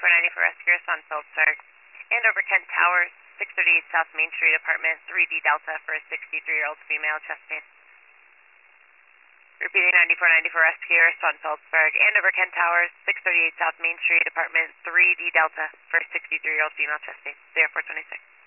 9494 rescue, Sunfeldsburg. Andover Kent Towers, 638 South Main Street, apartment 3D Delta for a 63-year-old female, chest pain. Repeating 9494 rescue, Sunfeldsburg. Andover Kent Towers, 638 South Main Street, apartment 3D Delta for a 63-year-old female, chest pain. 0426.